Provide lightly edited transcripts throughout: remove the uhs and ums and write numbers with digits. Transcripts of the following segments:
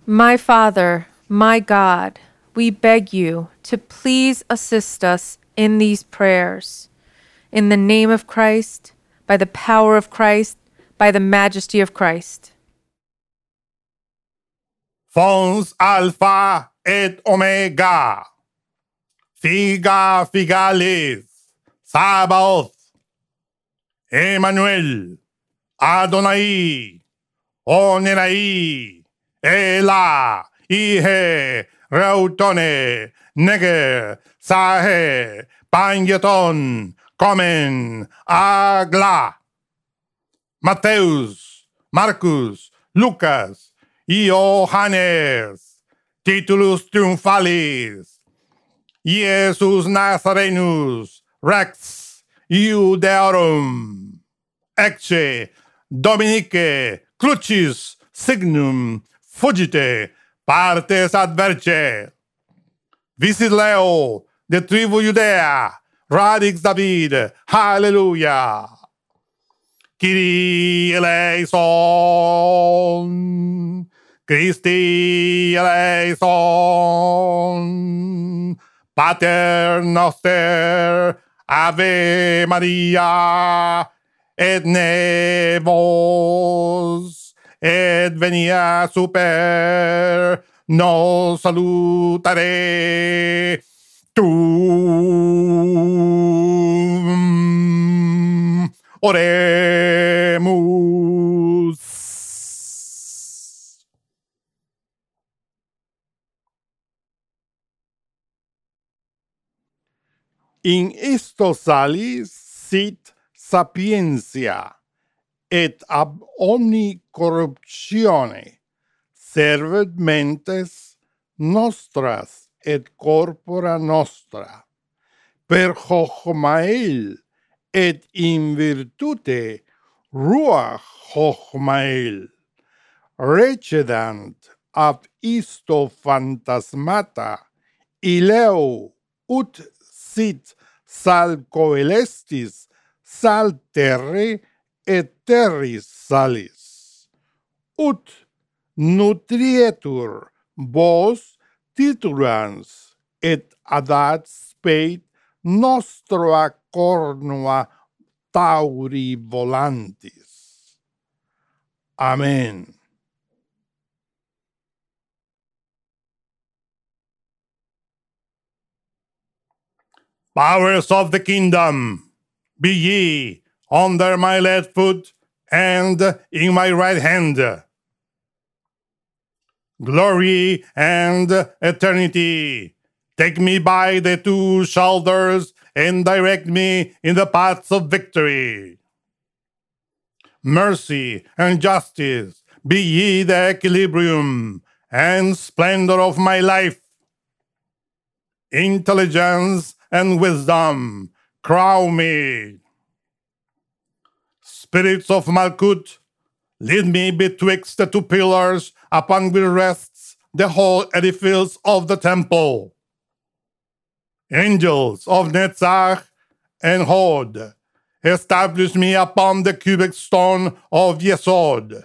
My Father, my God, we beg you to please assist us in these prayers. In the name of Christ, by the power of Christ, by the majesty of Christ. Fons Alpha et Omega, Figa Figales, Sabaoth, Emmanuel, Adonai, Onerai, Ela, Ihe, Reutone, Neger, Sahe, Pangeton, Comen, Agla, Mateus, Marcus, Lucas, Iohannes, Titulus Triumphalis, Jesus Nazarenus, Rex, Iudeorum, Ecce, Dominice, Crucis, Signum, Fugite, Partes Adverce, Visit Leo, de tribu Judea, Radix David, Hallelujah. Kyrie eleison, Christi eleison, Pater noster, Ave Maria, et nevos, et venia super, nos salutare, tuum. Oremus. In isto salis sit sapientia, et ab omni corruptione servet mentes nostras et corpora nostra, per Chochmael et in virtute ruach Chochmael, recedant ab isto phantasmata, ileo ut sit sal coelestis, sal terre et terris salis, ut nutrietur vos titulans et adat speit nostra cornua tauri volantis. Amen. Powers of the kingdom, be ye under my left foot and in my right hand. Glory and eternity, take me by the two shoulders and direct me in the paths of victory. Mercy and justice, be ye the equilibrium and splendor of my life. Intelligence and wisdom, crown me. Spirits of Malkut, lead me betwixt the two pillars upon which rests the whole edifice of the temple. Angels of Netzach and Hod, establish me upon the cubic stone of Yesod.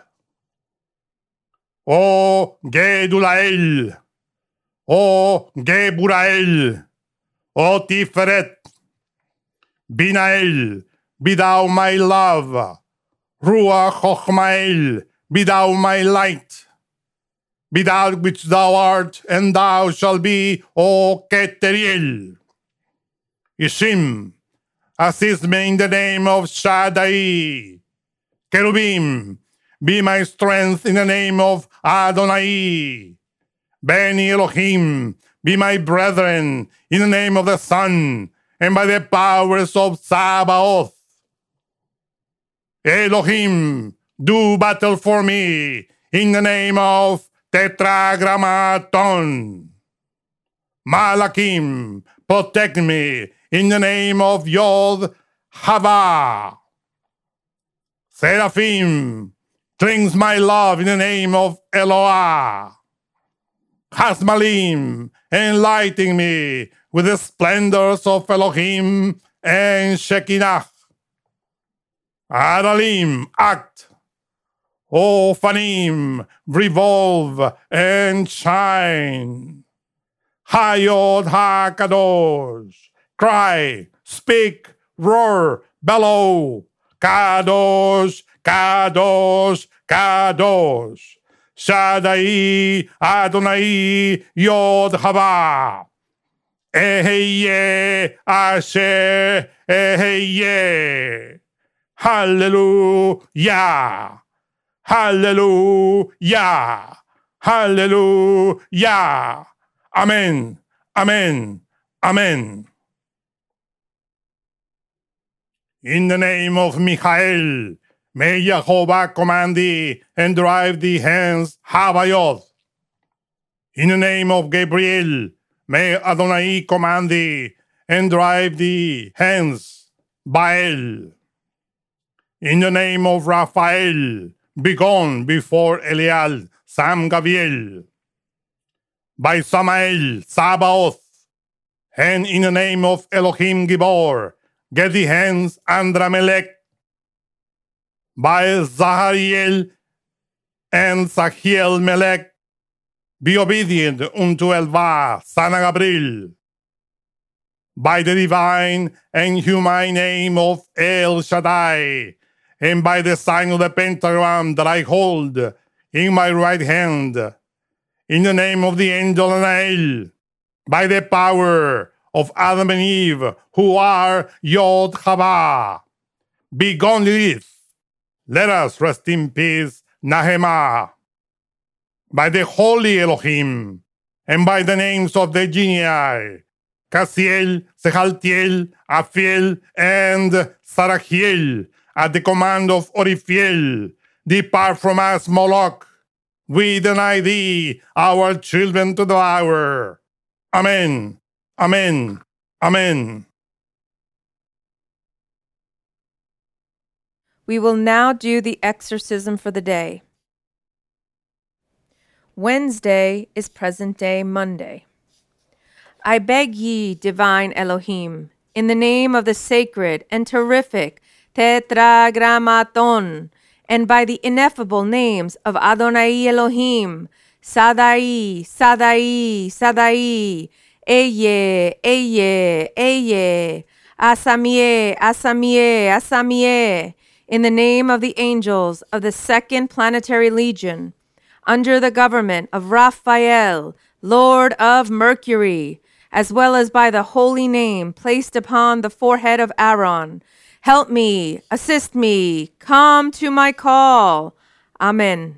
O Gedulael, O Geburael, O Tiferet, Binael, be thou my love, Ruach Chochmael, be thou my light, be thou which thou art, and thou shalt be, O Keteriel. Ishim, assist me in the name of Shaddai. Cherubim, be my strength in the name of Adonai. Beni Elohim, be my brethren in the name of the Son, and by the powers of Sabaoth. Elohim, do battle for me in the name of Tetragrammaton. Malachim, protect me in the name of Yod Hava. Seraphim, cleanse my love in the name of Eloah. Hasmalim, enlighten me with the splendors of Elohim and Shekinah. Adalim, act. Ofanim, revolve and shine. Hayod HaKadosh, cry, speak, roar, bellow. Kadosh, Kadosh, Kadosh. Shaddai, Adonai, Yod Hava. Eheye, Asher, Eheye. Hallelujah. Hallelujah. Hallelujah. Amen. Amen. Amen. In the name of Michael, may Jehovah command thee and drive thee hence Havayoth. In the name of Gabriel, may Adonai command thee and drive thee hence Baal. In the name of Raphael, begone before Elial, Sam Gabriel. By Samael, Sabaoth. And in the name of Elohim Gibor, get thee hence Andramelech. By Zahariel and Sachiel Melech, be obedient unto Elva, San Gabriel. By the divine and human name of El Shaddai, and by the sign of the pentagram that I hold in my right hand, in the name of the angel Anael, by the power of Adam and Eve, who are Yod Hava, be gone Lilith. Let us rest in peace, Nahema. By the holy Elohim, and by the names of the genii, Casiel, Sehaltiel, Afiel, and Sarachiel, at the command of Orifiel, depart from us, Moloch. We deny thee, our children to devour. Amen. Amen. Amen. We will now do the exorcism for the day. Wednesday is present day Monday. I beg ye, divine Elohim, in the name of the sacred and terrific Tetragrammaton, and by the ineffable names of Adonai Elohim, Sadai, Sadai, Sadai, Eye, Eye, Eye, Asamie, Asamie, Asamie, in the name of the angels of the Second Planetary Legion, under the government of Raphael, Lord of Mercury, as well as by the holy name placed upon the forehead of Aaron. Help me, assist me, come to my call. Amen.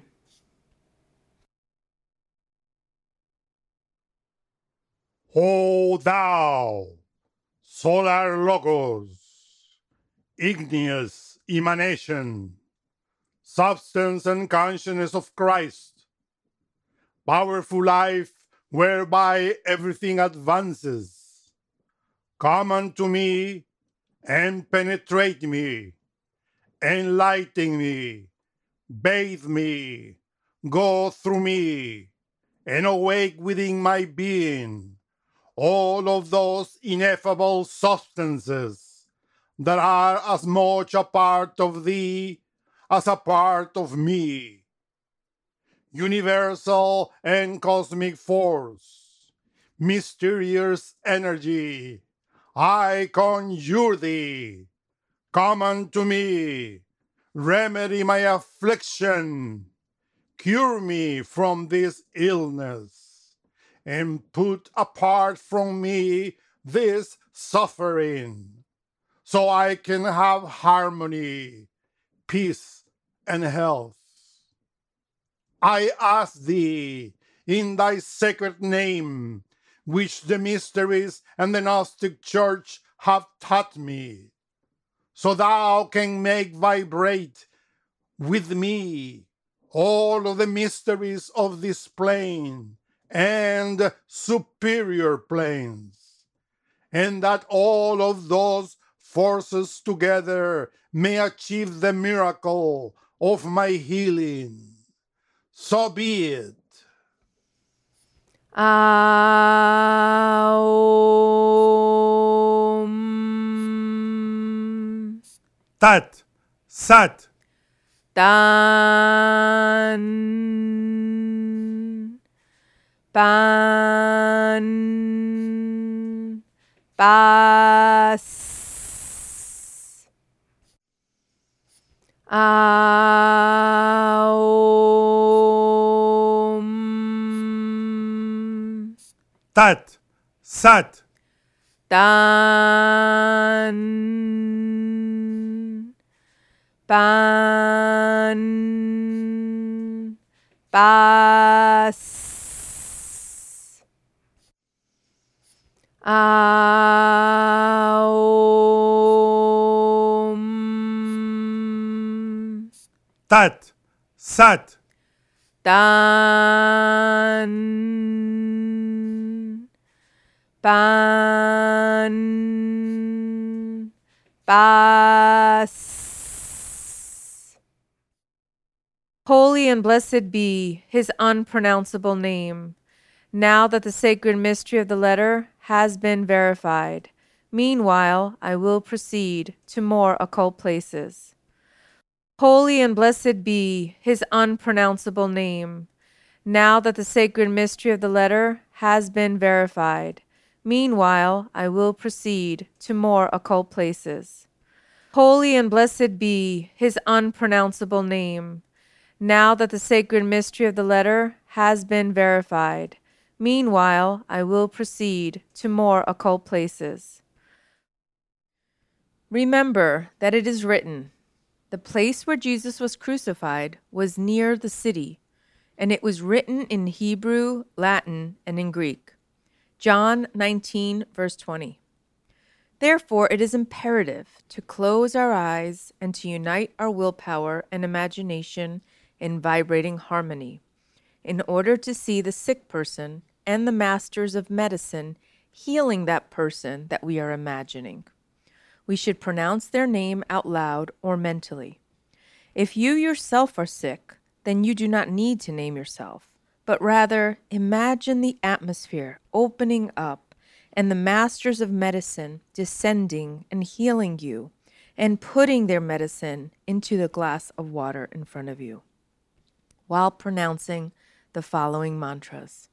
O thou, solar logos, igneous emanation, substance and consciousness of Christ, powerful life whereby everything advances, come unto me and penetrate me, enlighten me, bathe me, go through me, and awake within my being all of those ineffable substances that are as much a part of thee as a part of me. Universal and cosmic force, mysterious energy, I conjure thee, come unto me, remedy my affliction, cure me from this illness, and put apart from me this suffering, so I can have harmony, peace, and health. I ask thee, in thy sacred name, which the mysteries and the Gnostic Church have taught me, so thou can make vibrate with me all of the mysteries of this plane and superior planes, and that all of those forces together may achieve the miracle of my healing. So be it. Aum. Tat, Sat, Tan, pan, paz. Aum. Tat, Sat, Tan, pan, paz. Aum. Tat, Sat, Tan, pan, paz. Holy and blessed be his unpronounceable name, now that the sacred mystery of the letter has been verified. Meanwhile, I will proceed to more occult places. Holy and blessed be his unpronounceable name, now that the sacred mystery of the letter has been verified. Meanwhile, I will proceed to more occult places. Holy and blessed be his unpronounceable name, now that the sacred mystery of the letter has been verified. Meanwhile, I will proceed to more occult places. Remember that it is written, the place where Jesus was crucified was near the city, and it was written in Hebrew, Latin, and in Greek. John 19, verse 20. Therefore, it is imperative to close our eyes and to unite our willpower and imagination in vibrating harmony, in order to see the sick person and the masters of medicine healing that person that we are imagining. We should pronounce their name out loud or mentally. If you yourself are sick, then you do not need to name yourself, but rather imagine the atmosphere opening up and the masters of medicine descending and healing you and putting their medicine into the glass of water in front of you, while pronouncing the following mantras.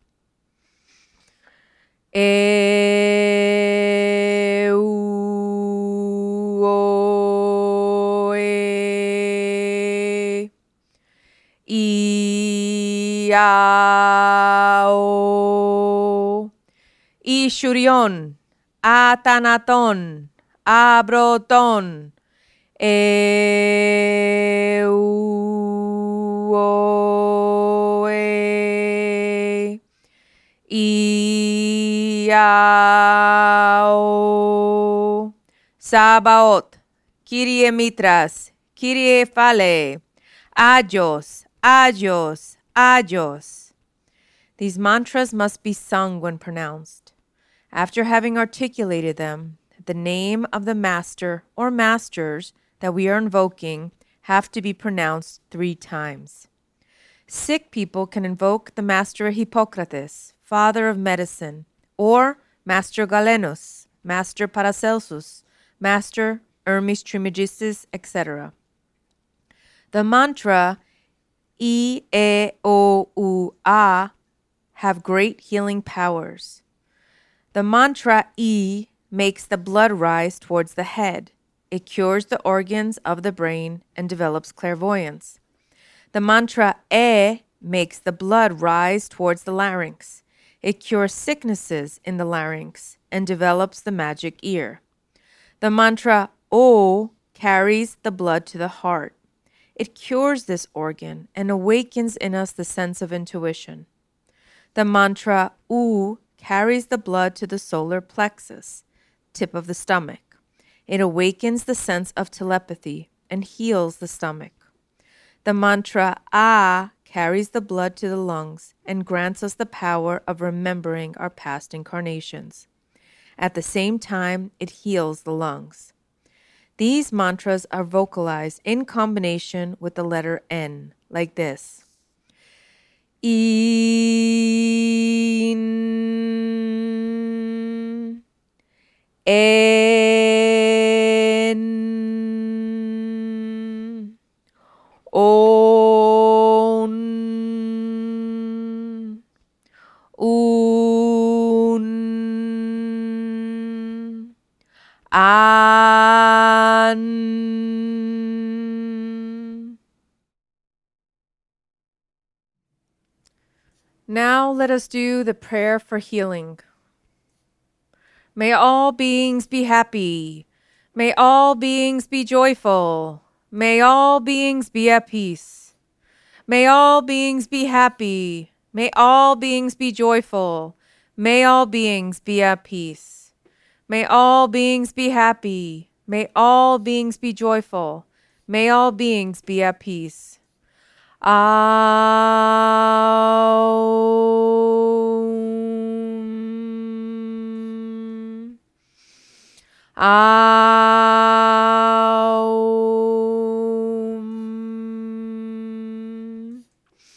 Iao, Ishurion, Atanaton, Abroton, Euoe, Iao, Sabaoth, Kyrie Mitras, Kyrie Phale, Agios, Agios, Agios. These mantras must be sung when pronounced. After having articulated them, the name of the master or masters that we are invoking have to be pronounced 3 times. Sick people can invoke the Master Hippocrates, father of medicine, or Master Galenus, Master Paracelsus, Master Hermes Trismegistus, etc. The mantra I, E, O, U, A have great healing powers. The mantra I makes the blood rise towards the head. It cures the organs of the brain and develops clairvoyance. The mantra E makes the blood rise towards the larynx. It cures sicknesses in the larynx and develops the magic ear. The mantra O carries the blood to the heart. It cures this organ and awakens in us the sense of intuition. The mantra U carries the blood to the solar plexus, tip of the stomach. It awakens the sense of telepathy and heals the stomach. The mantra A carries the blood to the lungs and grants us the power of remembering our past incarnations. At the same time, it heals the lungs. These mantras are vocalized in combination with the letter N, like this. In, En, O, Un. An. Now let us do the prayer for healing. May all beings be happy. May all beings be joyful. May all beings be at peace. May all beings be happy. May all beings be joyful. May all beings be at peace. May all beings be happy. May all beings be joyful. May all beings be at peace. Aum. Aum.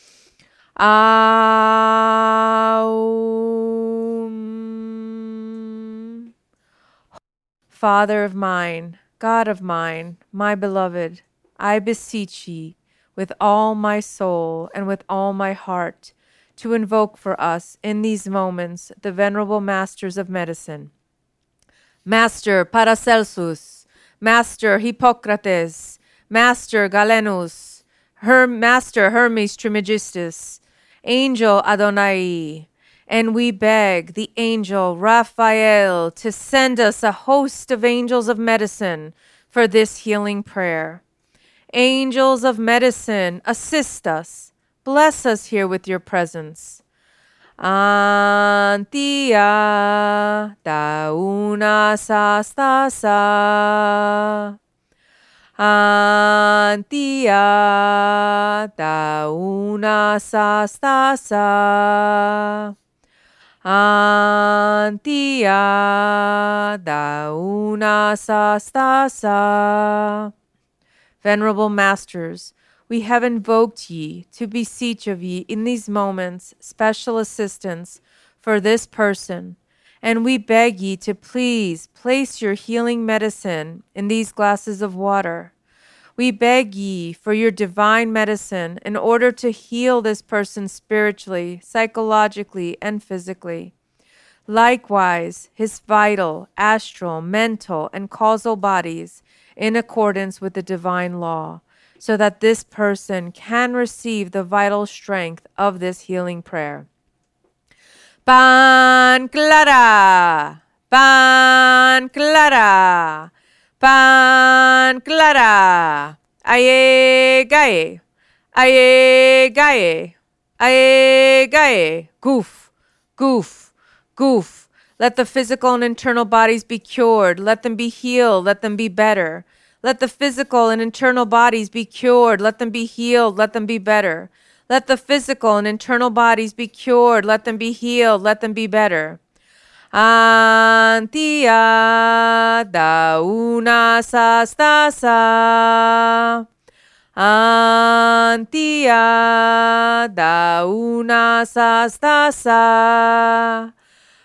Aum. Father of mine, God of mine, my beloved, I beseech ye, with all my soul and with all my heart, to invoke for us in these moments the venerable masters of medicine. Master Paracelsus, Master Hippocrates, Master Galenus, Master Hermes Trismegistus, Angel Adonai, and we beg the angel Raphael to send us a host of angels of medicine for this healing prayer. Angels of medicine, assist us. Bless us here with your presence. Antia dauna sastasa. Antia dauna sastasa. Antia dauna sastasa. Venerable Masters, we have invoked ye to beseech of ye in these moments special assistance for this person, and we beg ye to please place your healing medicine in these glasses of water. We beg ye for your divine medicine in order to heal this person spiritually, psychologically, and physically. Likewise, his vital, astral, mental, and causal bodies in accordance with the divine law, so that this person can receive the vital strength of this healing prayer. Pan clara, pan clara, pan clara, aye gaye, aye gaye, aye gaye, goof, goof, goof. Let the physical and internal bodies be cured. Let them be healed. Let them be better. Let the physical and internal bodies be cured. Let them be healed. Let them be better. Let the physical and internal bodies be cured. Let them be healed. Let them be better. Antia dauna sastasa. Antia dauna sastasa.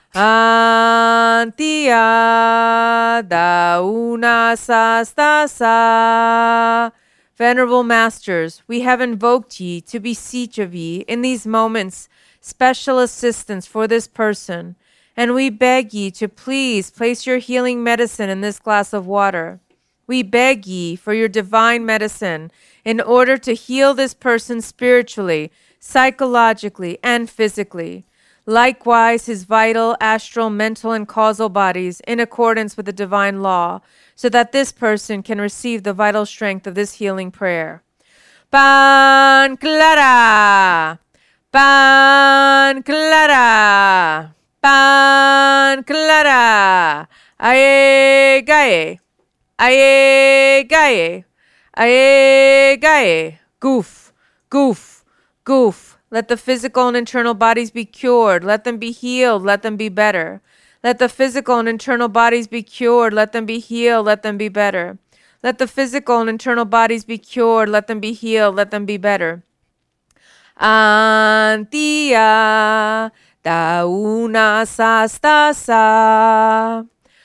Antia dauna sastasa. Venerable Masters, we have invoked ye to beseech of ye in these moments special assistance for this person, and we beg ye to please place your healing medicine in this glass of water. We beg ye for your divine medicine in order to heal this person spiritually, psychologically, and physically. Likewise, his vital, astral, mental, and causal bodies in accordance with the divine law, so that this person can receive the vital strength of this healing prayer. Pan clara, pan clara, pan clara, aye gaye, aye gaye, aye gaye, goof, goof, goof. Let the physical and internal bodies be cured. Let them be healed. Let them be better. Let the physical and internal bodies be cured. Let them be healed. Let them be better. Let the physical and internal bodies be cured. Let them be healed. Let them be better. Antia dauna sastasa.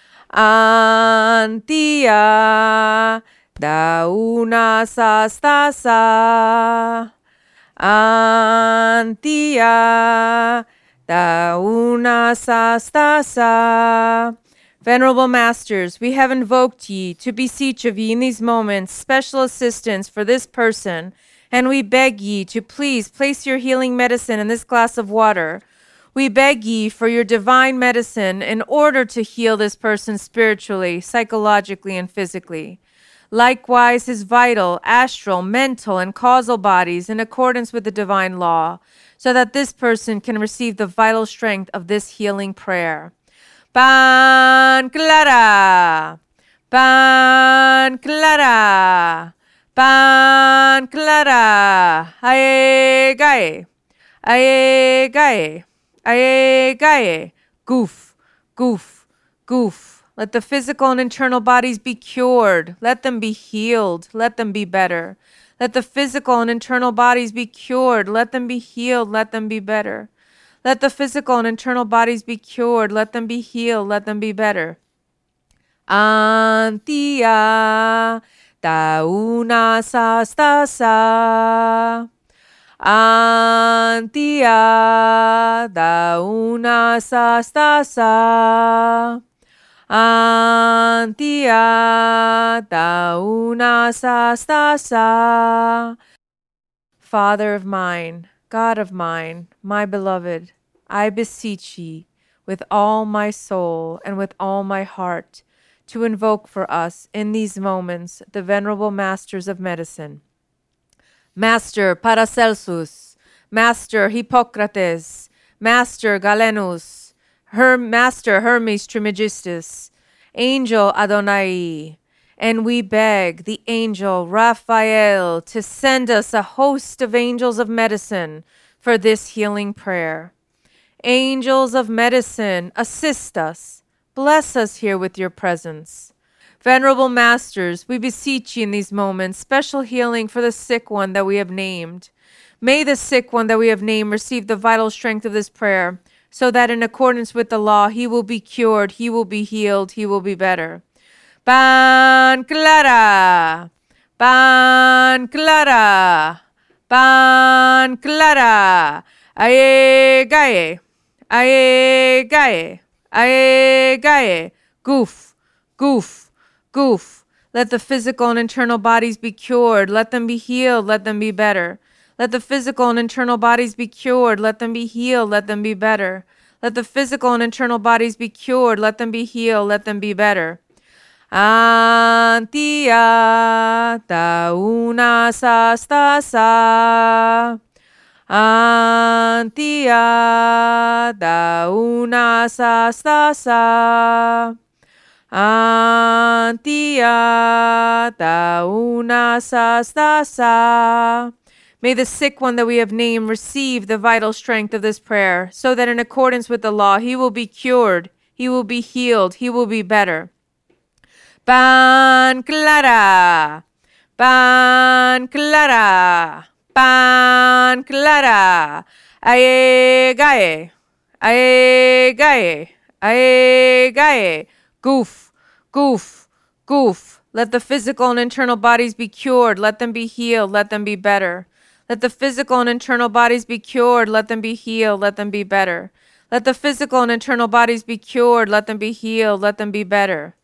Antia dauna sastasa. Antia da una sa sta sa. Venerable Masters, we have invoked ye to beseech of ye in these moments special assistance for this person, and we beg ye to please place your healing medicine in this glass of water. We beg ye for your divine medicine in order to heal this person spiritually, psychologically, and physically. Likewise, his vital, astral, mental, and causal bodies in accordance with the divine law, so that this person can receive the vital strength of this healing prayer. Pan clara, pan clara, pan clara, aye gaye, aye gaye, aye gaye, goof, goof, goof. Let the physical and internal bodies be cured. Let them be healed. Let them be better. Let the physical and internal bodies be cured. Let them be healed. Let them be better. Let the physical and internal bodies be cured. Let them be healed. Let them be better. Antia da una sa sta sa. Antia da una sa sta sa. Antia da una sa sta sa. Father of mine, God of mine, my beloved, I beseech ye with all my soul and with all my heart to invoke for us in these moments the venerable masters of medicine. Master Paracelsus, Master Hippocrates, Master Galenus, Master Hermes Trismegistus, Angel Adonai, and we beg the angel Raphael to send us a host of angels of medicine for this healing prayer. Angels of medicine, assist us. Bless us here with your presence. Venerable Masters, we beseech you in these moments special healing for the sick one that we have named. May the sick one that we have named receive the vital strength of this prayer, so that in accordance with the law, he will be cured, he will be healed, he will be better. Pan clara, pan clara, pan clara, aye gaye, aye gaye, aye gaye, goof, goof, goof. Let the physical and internal bodies be cured, let them be healed, let them be better. Let the physical and internal bodies be cured, let them be healed, let them be better. Let the physical and internal bodies be cured, let them be healed, let them be better. Antia da una sa sta sa. Antia da una sa sta sa. Antia da una sa sta sa. May the sick one that we have named receive the vital strength of this prayer, so that in accordance with the law, he will be cured, he will be healed, he will be better. Pan clara, pan clara, pan clara, aye gaye, aye gaye, aye gaye, goof, goof, goof. Let the physical and internal bodies be cured, let them be healed, let them be better. Let the physical and internal bodies be cured, let them be healed, let them be better. Let the physical and internal bodies be cured, let them be healed, let them be better.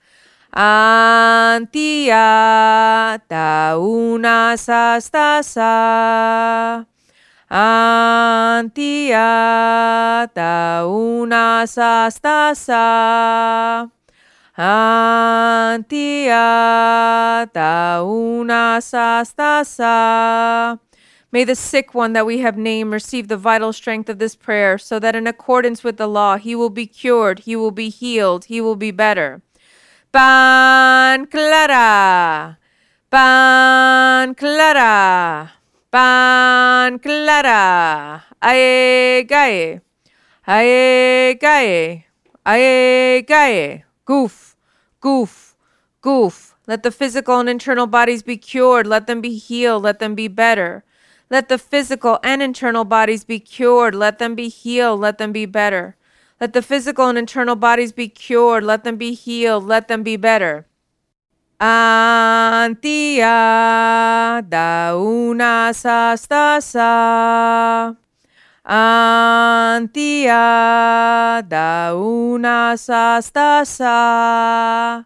Antia da una sa sta sa. Antia da una sa sta sa. Antia da una sa sta sa. May the sick one that we have named receive the vital strength of this prayer, so that in accordance with the law, he will be cured, he will be healed, he will be better. Pan clara, pan clara, pan clara, aye gaye, aye gaye, aye gaye, goof, goof, goof. Let the physical and internal bodies be cured, let them be healed, let them be better. Let the physical and internal bodies be cured, let them be healed, let them be better. Let the physical and internal bodies be cured, let them be healed, let them be better. Antia da una sa sta sa. Antia dauna sastasa.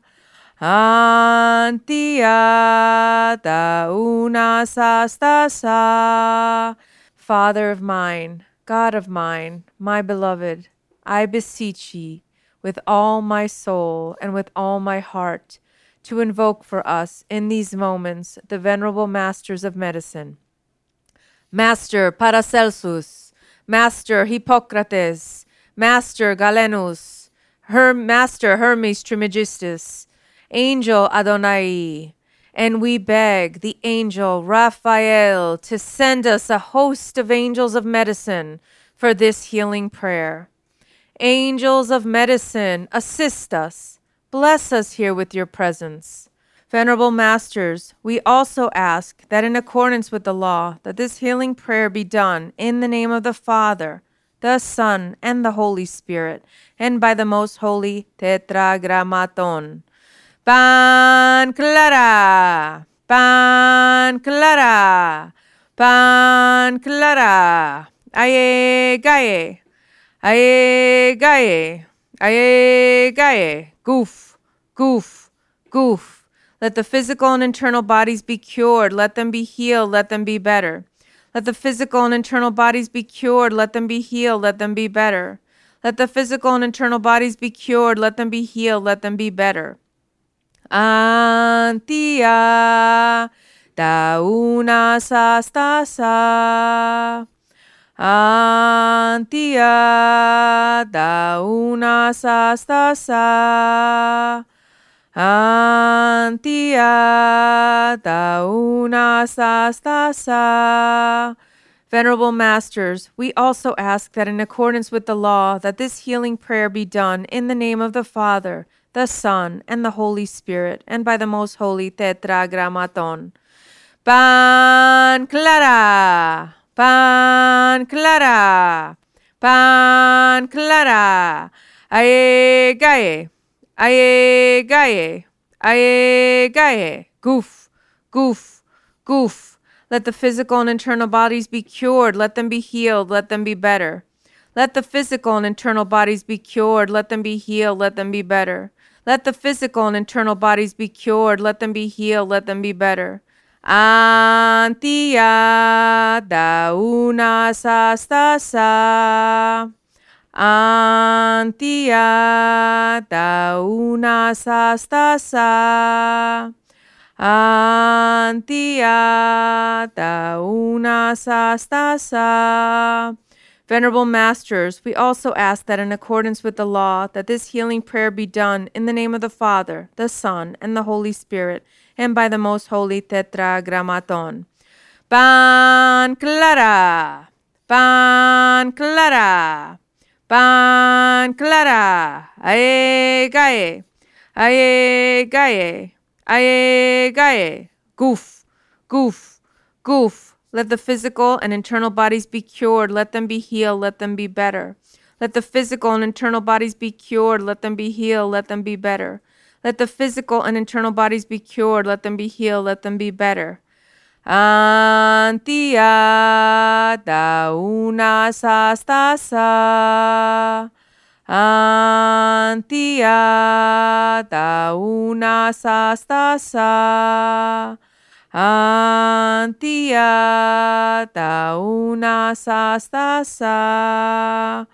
Antia dauna sastasa. Father of mine, God of mine, my beloved, I beseech ye with all my soul and with all my heart to invoke for us in these moments the venerable masters of medicine. Master Paracelsus, Master Hippocrates, Master Galenus, Master Hermes Trismegistus, Angel Adonai, and we beg the angel Raphael to send us a host of angels of medicine for this healing prayer. Angels of medicine, assist us. Bless us here with your presence. Venerable Masters, we also ask that in accordance with the law, that this healing prayer be done in the name of the Father, the Son, and the Holy Spirit, and by the most holy Tetragrammaton. Pan clara, pan clara, pan clara. Aye gaye, aye gaye, aye gaye. Goof, goof, goof. Let the physical and internal bodies be cured. Let them be healed. Let them be better. Let the physical and internal bodies be cured. Let them be healed. Let them be better. Let the physical and internal bodies be cured. Let them be healed. Let them be better. Antia dauna sastasa. Antia dauna sastasa. Antia dauna sastasa. Venerable Masters, we also ask that in accordance with the law, that this healing prayer be done in the name of the Father, the Son, and the Holy Spirit, and by the most holy Tetragrammaton. Pan clara, pan clara, pan clara. Aye gaye, aye gaye, aye gaye. Goof, goof, goof. Let the physical and internal bodies be cured. Let them be healed. Let them be better. Let the physical and internal bodies be cured. Let them be healed. Let them be better. Let the physical and internal bodies be cured. Let them be healed. Let them be better. Antia dauna sastasa. Antia dauna sastasa. Antia dauna sastasa. Venerable Masters, we also ask that in accordance with the law, that this healing prayer be done in the name of the Father, the Son, and the Holy Spirit, and by the most holy Tetragrammaton. Pan clara, pan clara, pan clara. Aye gaye, aye gaye, aye gaye. Goof, goof, goof. Let the physical and internal bodies be cured. Let them be healed. Let them be better. Let the physical and internal bodies be cured. Let them be healed. Let them be better. Let the physical and internal bodies be cured. Let them be healed. Let them be better. Antia dauna sastasa. Antia dauna sastasa. Antia dauna sastasa.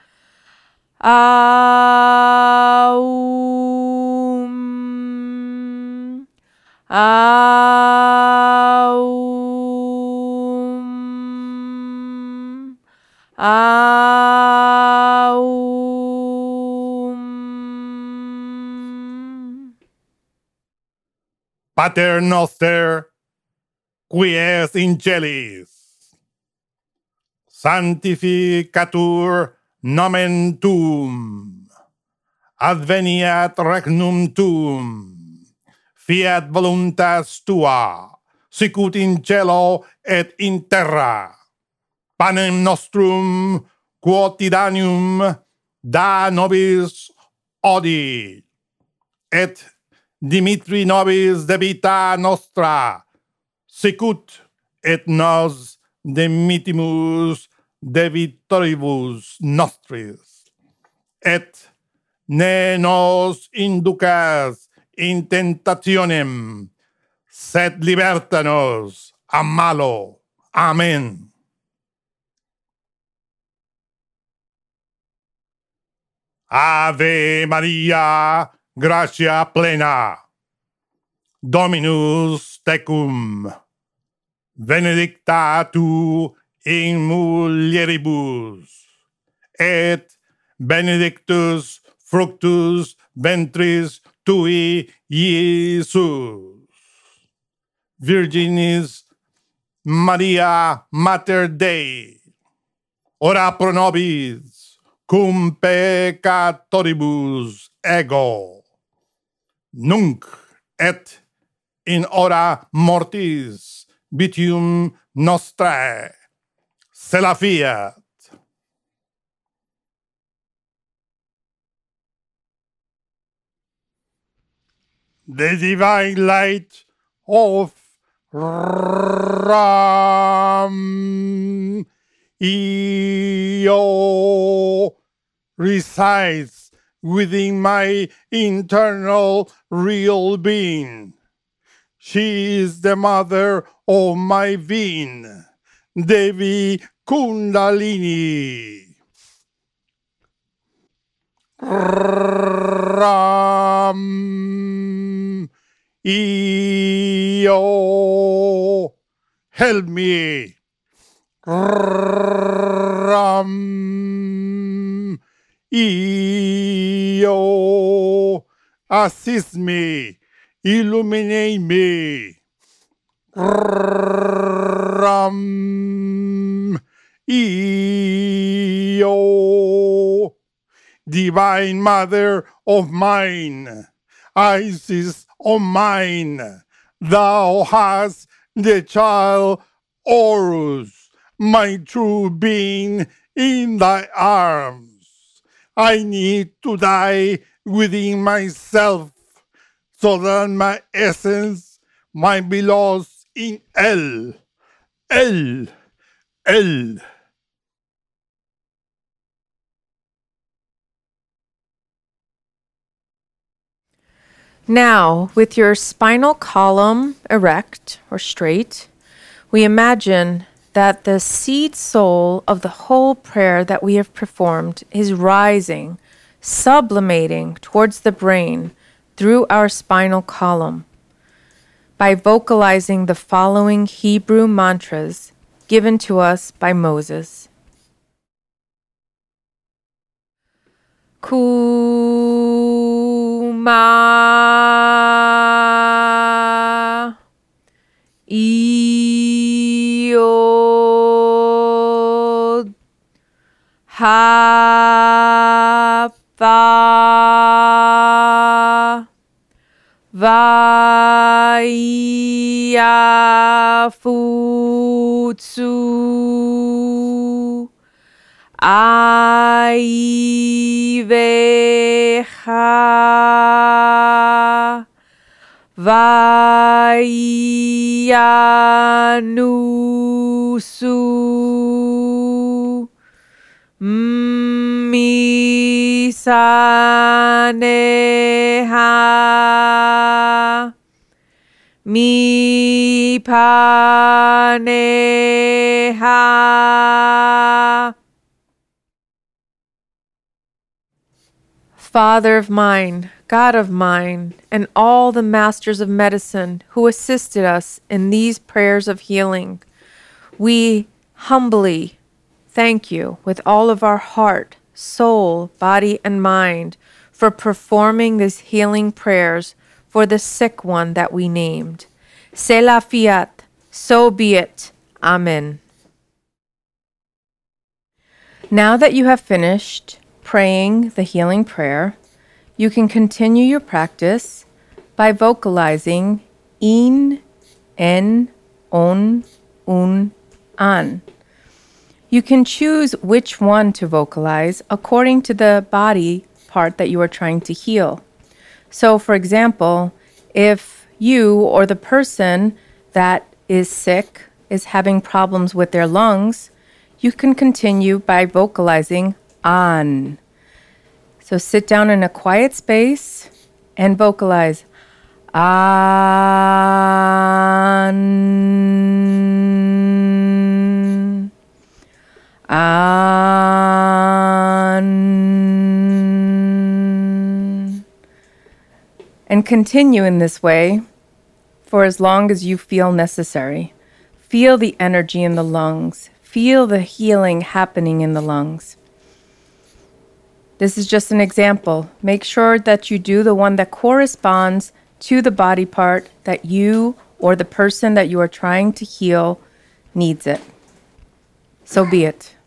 Aum. Aum. Aum. Pater noster, qui es in celis, sanctificatur nomen tuum, adveniat regnum tuum, fiat voluntas tua, sicut in cielo et in terra. Panem nostrum quotidianum da nobis hodie, et dimitri nobis debita nostra, sicut et nos dimitimus de vitoribus nostris, et ne nos inducas in tentationem, sed liberta-nos a malo. Amen. Ave Maria, gratia plena, Dominus tecum, benedicta tu in mulieribus, et benedictus fructus ventris tui, Iesus. Virginis Maria Mater Dei, ora pro nobis, cum peccatoribus ego, nunc et in hora mortis vitium nostrae. Selah fiat. The divine light of Ram Io resides within my internal real being. She is the mother of my being, Devi Kundalini. Ram Io, help me. Ram Io, assist me, illuminate me. Ram Io, divine mother of mine, Isis of mine, thou hast the child Horus, my true being, in thy arms. I need to die within myself, so that my essence might be lost in El. Now, with your spinal column erect or straight, we imagine that the seed soul of the whole prayer that we have performed is rising, sublimating towards the brain through our spinal column by vocalizing the following Hebrew mantras given to us by Moses. Kuma Iod Hapa Vayafutsu Aivecha Vayanusu Misaneha Mipaneha. Father of mine, God of mine, and all the masters of medicine who assisted us in these prayers of healing, we humbly thank you with all of our heart, soul, body, and mind for performing these healing prayers for the sick one that we named. Selah fiat, so be it. Amen. Now that you have finished praying the healing prayer, you can continue your practice by vocalizing in, en, on, un, an. You can choose which one to vocalize according to the body part that you are trying to heal. So, for example, if you or the person that is sick is having problems with their lungs, You can continue by vocalizing an. So sit down in a quiet space and vocalize an. An. And continue in this way for as long as you feel necessary. Feel the energy in the lungs. Feel the healing happening in the lungs. This is just an example. Make sure that you do the one that corresponds to the body part that you or the person that you are trying to heal needs it. So be it.